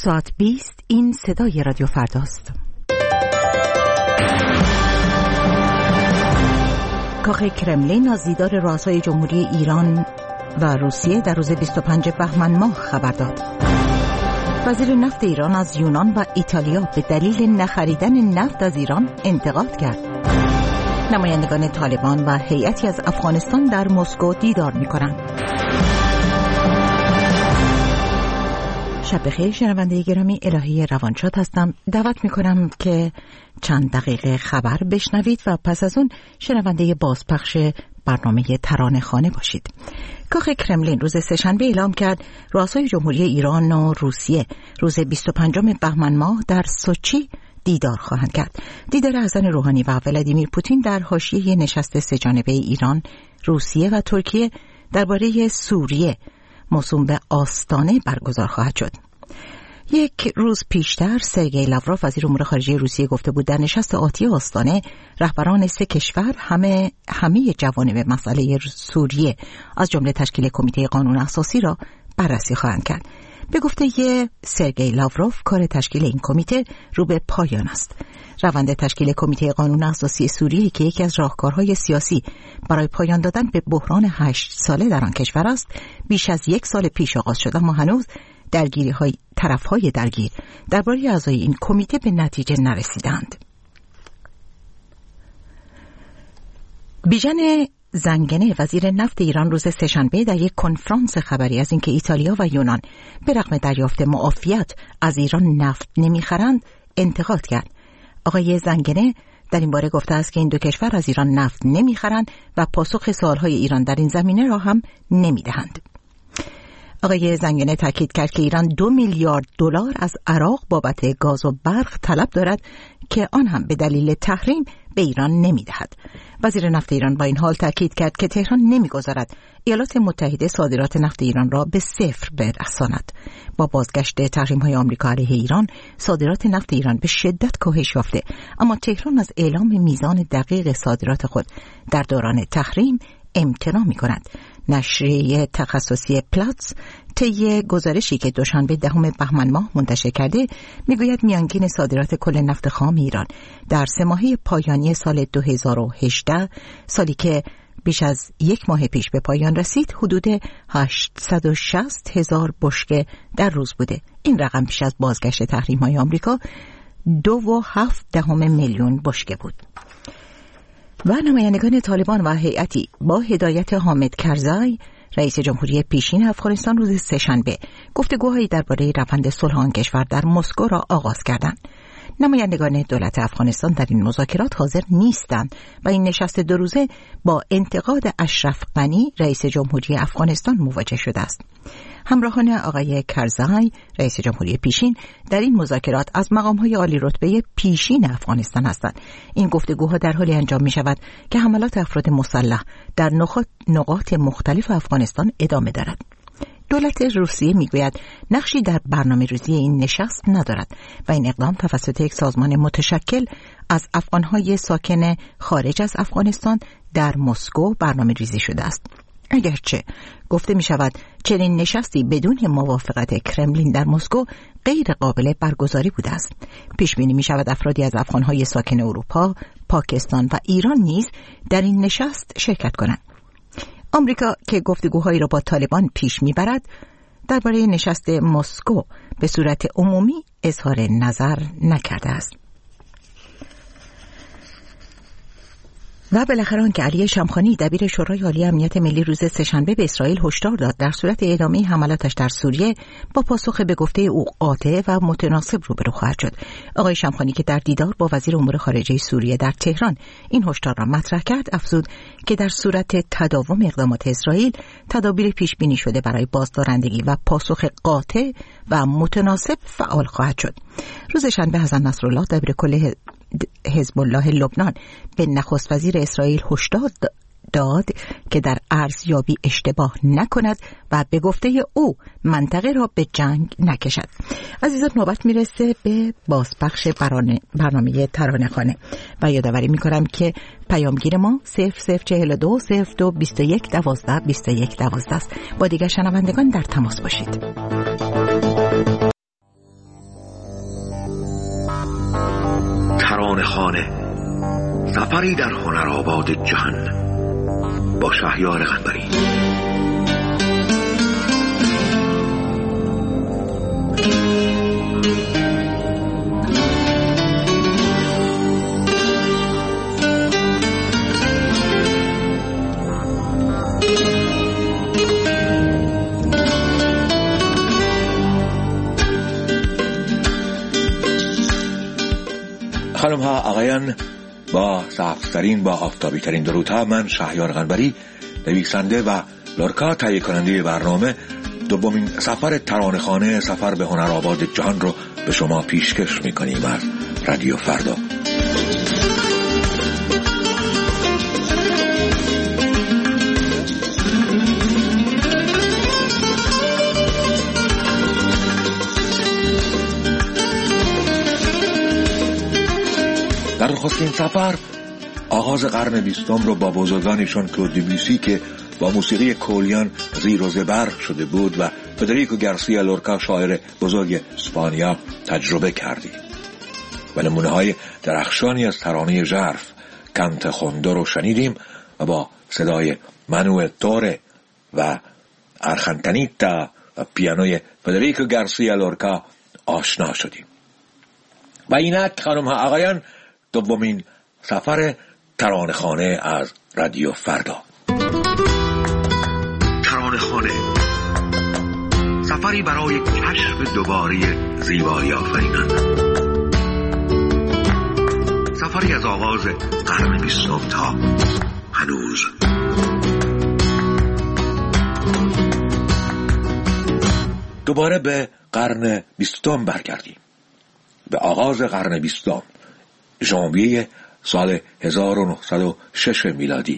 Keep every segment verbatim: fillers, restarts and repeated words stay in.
ساعت بیست این صدای رادیو فرداست. کاخ کرملین از دیدار رؤسای جمهوری ایران و روسیه در روز بیست و پنجم بهمن ماه خبر داد. وزیر نفت ایران از یونان و ایتالیا به دلیل نخریدن نفت از ایران انتقاد کرد. نمایندگان طالبان و هیئتی از افغانستان در مسکو دیدار می‌کنند. شب بخیر شنونده گرامی، الهی روانشاد هستم. دعوت میکنم که چند دقیقه خبر بشنوید و پس از اون شنونده بازپخش برنامه ترانه خانه باشید. کاخ کرملین روز سه‌شنبه اعلام کرد رؤسای جمهوری ایران و روسیه روز بیست و پنجم بهمن ماه در سوچی دیدار خواهند کرد. دیدار حسن روحانی و ولادیمیر پوتین در حاشیه نشست سه‌جانبه ایران، روسیه و ترکیه درباره سوریه موسوم به آستانه برگزار خواهد شد. یک روز پیشتر سرگئی لاوروف وزیر امور خارجه روسیه گفته بود در نشست آتی آستانه رهبران سه کشور همه همه جوانب مسئله سوریه از جمله تشکیل کمیته قانون اساسی را بررسی خواهند کرد. به گفته سرگئی لاوروف کار تشکیل این کمیته رو به پایان است. روند تشکیل کمیته قانون اساسی سوریه که یکی از راهکارهای سیاسی برای پایان دادن به بحران هشت ساله در آن کشور است، بیش از یک سال پیش آغاز شد، اما هنوز درگیری های طرف های درگیر درباره اعضای این کمیته به نتیجه نرسیدند. بیژن زنگنه وزیر نفت ایران روز سه‌شنبه در یک کنفرانس خبری از اینکه ایتالیا و یونان به رغم دریافت معافیت از ایران نفت نمیخرند انتقاد کرد. آقای زنگنه در این باره گفته است که این دو کشور از ایران نفت نمیخرند و پاسخ سوالهای ایران در این زمینه را هم نمیدهند. آقای زنگنه تاکید کرد که ایران دو میلیارد دلار از عراق بابت گاز و برق طلب دارد که آن هم به دلیل تحریم به ایران نمیدهد. وزیر نفت ایران با این حال تاکید کرد که تهران نمیگذارد ایالات متحده صادرات نفت ایران را به صفر برساند. با بازگشت تحریم‌های آمریکا علیه ایران، صادرات نفت ایران به شدت کاهش یافته، اما تهران از اعلام میزان دقیق صادرات خود در دوران تحریم امتناع می‌کند. نشریه تخصصی پلاتس طی گزارشی که دوشنبه دهم بهمن ماه منتشر کرده میگوید میانگین صادرات کل نفت خام ایران در سه ماهه پایانی سال دو هزار و هجده، سالی که بیش از یک ماه پیش به پایان رسید، حدود هشتصد و شصت هزار بشکه در روز بوده. این رقم پیش از بازگشت تحریم‌های آمریکا دو و هفت دهم میلیون بشکه بود. و نمایندگان طالبان و هیئتی با هدایت حامد کرزای رئیس جمهوری پیشین افغانستان روز سه‌شنبه گفتگوهایی درباره روند صلح آن کشور در مسکو را آغاز کردند. نمایندگان دولت افغانستان در این مذاکرات حاضر نیستند و این نشست دو روزه با انتقاد اشرف غنی رئیس جمهوری افغانستان مواجه شده است. همراهان آقای کرزای رئیس جمهوری پیشین در این مذاکرات از مقام‌های عالی رتبه پیشین افغانستان هستند. این گفتگوها در حالی انجام می‌شود که حملات افراد مسلح در نقاط مختلف افغانستان ادامه دارد. دولت روسیه میگوید نقشی در برنامه‌ریزی این نشست ندارد و این اقدام توسط یک سازمان متشکل از افغان‌های ساکن خارج از افغانستان در مسکو برنامه‌ریزی شده است. اگرچه گفته می شود چنین نشستی بدون موافقت کرملین در مسکو غیر قابل برگزاری بوده است. پیش بینی می شود افرادی از افغان‌های ساکن اروپا، پاکستان و ایران نیز در این نشست شرکت کنند. آمریکا که گفتگوهایی را با طالبان پیش می برد درباره نشست مسکو به صورت عمومی اظهار نظر نکرده است. و بالاخره آنکه علی شمخانی دبیر شورای عالی امنیت ملی روز سه‌شنبه به اسرائیل هشدار داد در صورت ادامه حملاتش در سوریه با پاسخ به گفته او قاطع و متناسب روبرو خواهد شد. آقای شمخانی که در دیدار با وزیر امور خارجه سوریه در تهران این هشدار را مطرح کرد، افزود که در صورت تداوم اقدامات اسرائیل تدابیر پیش بینی شده برای بازدارندگی و پاسخ قاطع و متناسب فعال خواهد شد. روز شنبه حسن نصرالله دبیر کل حزب الله لبنان به نخست وزیر اسرائیل هشدار داد که در ارزیابی اشتباه نکند و به گفته او منطقه را به جنگ نکشد. عزیزان، نوبت میرسه به بازپخش برنامه ترانه خانه و یادآوری میکنم که پیامگیر ما صفر صفر چهل و دو صفر دو بیست و یک دوازده بیست و یک دوازده است. با دیگر شنوندگان در تماس باشید. سفری در هنرآباد جهان با شهریار قنبری. خانم ها آقایان، با سبزترین با آفتابی ترین درودها، من شهریار قنبری، نویسنده و لورکا تهیه کننده برنامه، دومین سفر ترانه‌خوانه سفر به هنرآباد جهان رو به شما پیشکش میکنیم از رادیو فردا. در نخستین سفر آغاز قرن بیستم رو با بزرگانیشون کلود دبیوسی که با موسیقی کولیان زیر و زبر شده بود و فدریکو گارسیا لورکا شاعر بزرگ اسپانیا تجربه کردیم و نمونه های درخشانی از ترانه ژرف کانت خوندو رو شنیدیم و با صدای مانوئل توره و آرخانتانیتا و پیانوی فدریکو گارسیا لورکا آشنا شدیم. و اینک خانم ها آقایان، دومین سفر ترانه‌خوانه از رادیو فردا. ترانه‌خوانه، سفری برای کشف دوباره زیبایی آفرینان، سفری از آغاز قرن بیستم تا هنوز. دوباره به قرن بیستم برگردیم، به آغاز قرن بیستم، ژانویه سال هزار و نهصد و شش میلادی.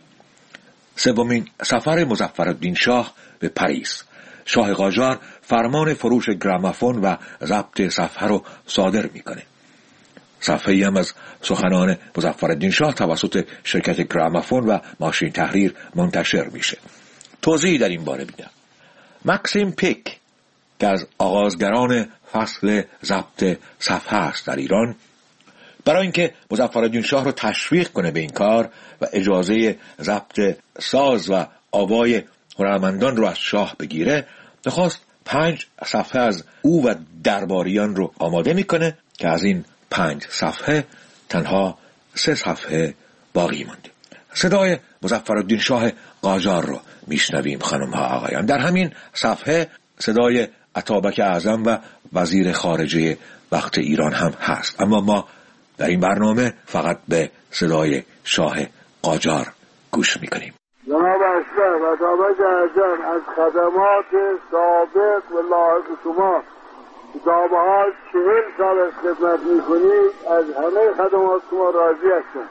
سومین سفر مظفرالدین شاه به پاریس. شاه قاجار فرمان فروش گرامافون و ضبط صفحه رو صادر میکنه. صفحه‌ای هم از سخنان مظفرالدین شاه توسط شرکت گرامافون و ماشین تحریر منتشر میشه. توضیحی در این باره میدم. مکسیم پیک که از آغازگران فصل ضبط صفحه است در ایران، برای اینکه مظفرالدین شاه رو تشویق کنه به این کار و اجازه ضبط ساز و آوای هنرمندان رو از شاه بگیره، نخواست پنج صفحه از او و درباریان رو آماده میکنه که از این پنج صفحه تنها سه صفحه باقی مونده. صدای مظفرالدین شاه قاجار رو میشنویم خانم ها آقایان. در همین صفحه صدای اتابک اعظم و وزیر خارجه وقت ایران هم هست، اما ما در این برنامه فقط به صدای شاه قاجار گوش میکنیم. جناب اشرف، اتابک اعظم، از خدمات سابق و لاحق شما کتاب ها چهل سال از خدمت میکنید، از همه خدمات شما راضی هستم،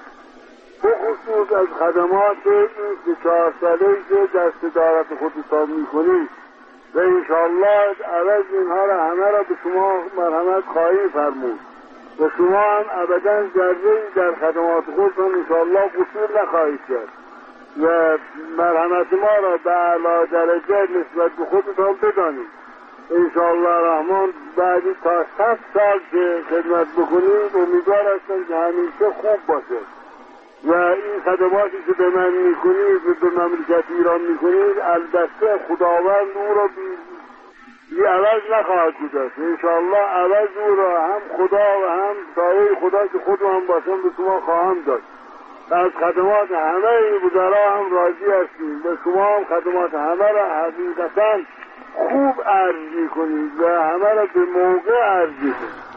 بخصوص از خدمات این سه چهار ساله‌ای که در صدارت خودتان میکنید و انشاءالله عوض اینها را همه را به شما مرحمت خواهی فرمود و شما هم ابدا ذره‌ای در خدمات خودتان انشاءالله قصور نخواهید کرد و مرحمت ما را به اعلی درجه نسبت به خودتان بدانید. انشاءالله رحمان بعدی تا صد سال که خدمت بکنید امیدوار هستم که همیشه خوب باشه و این خدماتی که به من میکنید و به مملکت ایران میکنید البته خداوند او را بی بی عوض نخواهد گذاشت. انشاءالله عوض او را هم خدا و هم سایه خدا که خود هم باشم به شما خواهم داد. از خدمات همه وزرا هم راضی هستیم و شما هم خدمات همه را حقیقتا خوب عرض میکنید و همه را به موقع عرض میکنید.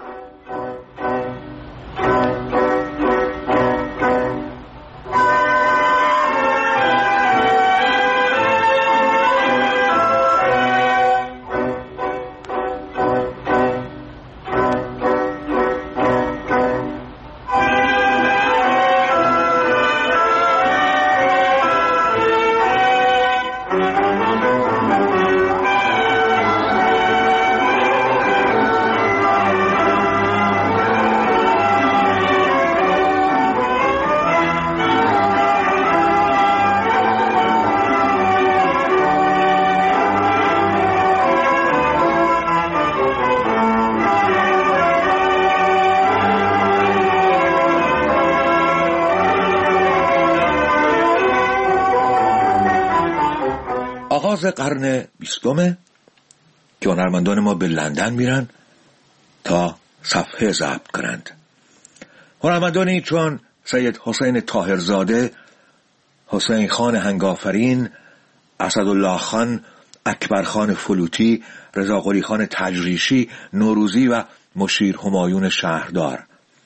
آغاز قرن بیستم که هنرمندان ما به لندن میرن تا صفحه ضبط کنند. هنرمندانی چون سید حسین طاهرزاده، حسین خان هنگافرین، اسدالله خان، اکبر خان فلوتی، رضا قلی خان تجریشی، نوروزی و مشیر همایون شهردار.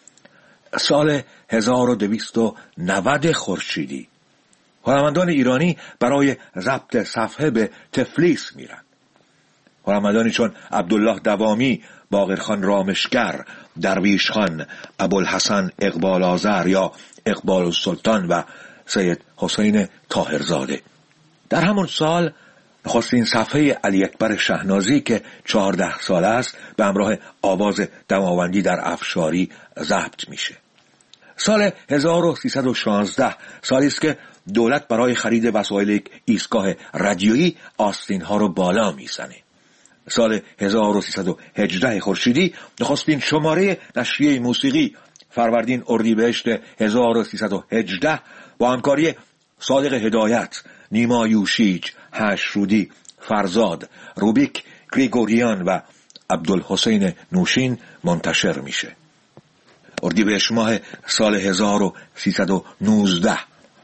سال هزار و دویست و نود خورشیدی هنرمندان ایرانی برای ضبط صفحه به تفلیس میرن. هنرمندانی چون عبدالله دوامی، باقرخان رامشگر، درویش خان، ابوالحسن اقبال آذر یا اقبال السلطان و سید حسین طاهرزاده. در همون سال نخستین صفحه علی اکبر شهنازی که چهارده ساله است به همراه آواز دماوندی در افشاری ضبط میشه. سال هزار و سیصد و شانزده سالی است که دولت برای خرید وسایل یک ایستگاه رادیویی آستین‌ها رو بالا میزنه. سال هزار و سیصد و هجده خورشیدی نخستین شماره نشریه موسیقی فروردین اردیبهشت هزار و سیصد و هجده با همکاری صادق هدایت، نیما یوشیج، هشرودی، فرزاد، روبیک، گریگوریان و عبدالحسین نوشین منتشر میشه. اردیبهشت ماه سال هزار و سیصد و نوزده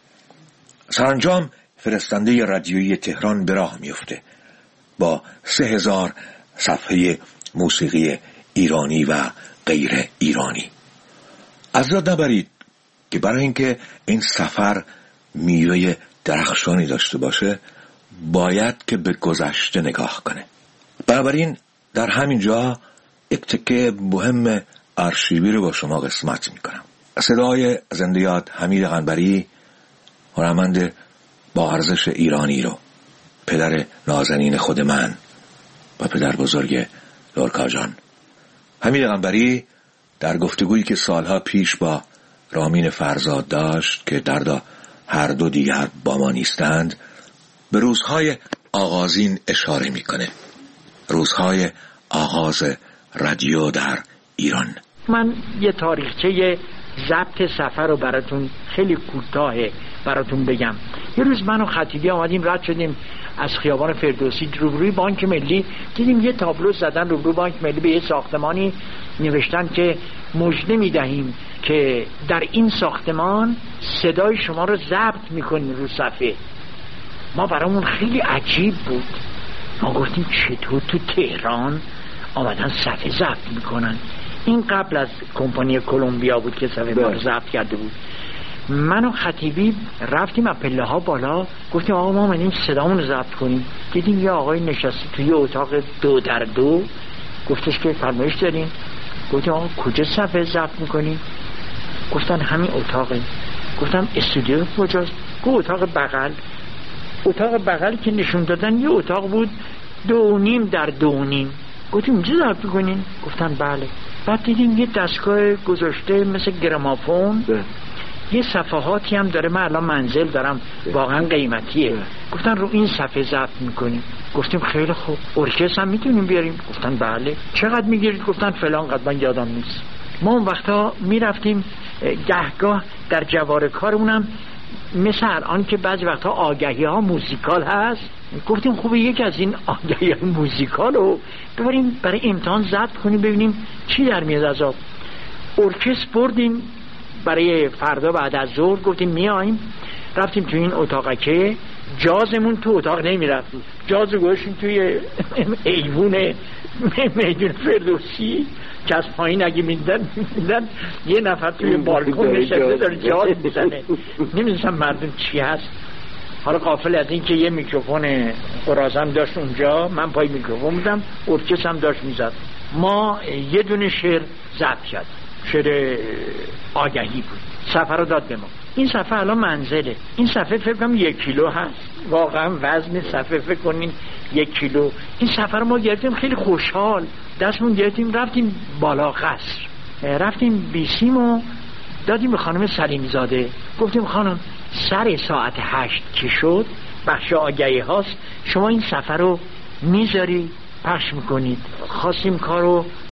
سرانجام فرستنده رادیویی تهران به راه میفته با سه هزار صفحه موسیقی ایرانی و غیر ایرانی. از یاد نبرید که برای اینکه این سفر میوه درخشانی داشته باشه باید که به گذشته نگاه کنه. بنابراین در همین جا یک تکه مهم آرشیوی رو با شما قسمت میکنم. صدای زنده یاد حمید قنبری، هنرمند با ارزش ایرانی رو، پدر نازنین خود من و پدر بزرگ لورکا جان. حمید قنبری در گفتگویی که سالها پیش با رامین فرزاد داشت که دردا هر دو دیگر با ما نیستند به روزهای آغازین اشاره میکنه. روزهای آغاز رادیو در ایران. من یه تاریخچه ضبط سفر رو براتون خیلی کوتاه براتون بگم. یه روز من و خطیبی آمدیم رد شدیم از خیابان فردوسی روبروی بانک ملی، دیدیم یه تابلو زدن روبروی بانک ملی به یه ساختمانی، نوشتن که مژده میدهیم که در این ساختمان صدای شما رو ضبط میکنیم رو صفحه. ما برامون خیلی عجیب بود. ما گفتیم چطور تو تهران آمدن صفحه ضبط میکنن؟ این قبل از کمپانی کلمبیا بود که صفحه ما رو ضبط کرده بود. من و خطیبی رفتیم از پله ها بالا، گفتیم آقا ما اومدیم صدامون رو ضبط کنیم. دیدیم یه آقای نشسته توی اتاق دو در دو، گفتش که فرمایش دارین؟ گفتیم آقا کجا صفحه ضبط میکنیم؟ گفتن همین اتاقه. گفتم استودیو کجاست؟ گفت اتاق بغل. اتاق بغل که نشون دادن یه اتاق بود دو نیم در دو نیم. گفتیم اینجا ضبط میکنین؟ گفتن بله. بعد دیدیم یه دستگاه گذاشته مثل گرامافون، یه صفحاتی هم داره، من الان منزل دارم واقعا قیمتیه. گفتن رو این صفحه ضبط میکنیم. گفتیم خیلی خوب. ارکستر هم میتونیم بیاریم؟ گفتن بله. چقدر میگیرید؟ گفتن فلان قد، من یادم نیست. ما اون وقتا میرفتیم گهگاه در جوار کارمونم مثل الان که بعضی وقتا آگهی ها موزیکال هست، گفتیم خوبه یک از این آگهی های موزیکال رو ببریم برای امتحان ضبط کنیم ببینیم چی در میاد از آب. ارکستر بردیم برای فردا بعد از ظهر، گفتیم میایم. رفتیم توی این اتاقکه، جازمون تو اتاق نمیرفت، جاز گوشیم توی ایوون میدون فردوسی که از پایین اگه میدن میدن یه نفر توی بالکن نشسته داره جاز میزنه. نمیدونستم مردم چی هست. حالا غافل از این که یه میکروفون قرازم داشت اونجا، من پای میکروفون بودم، ارکستر هم داشت میزد. ما یه دونه شعر ضبط کرد، شعر آگهی بود، صفحه رو داد به ما. این صفحه الان منزله. این صفحه فکر کنم یک کیلو هست، واقعا وزن صفحه فکر کنین یک کیلو. این صفحه رو ما گرفتیم خیلی خوشحال، دستمون گرفتیم رفتیم بالا قصر، رفتیم بیسیم و دادیم به خانم سلیم زاده. گفتیم خانم سر ساعت هشت که شد بخش آگهی هاست، شما این صفحه رو میذاری پخش میکنید. خواستیم کارو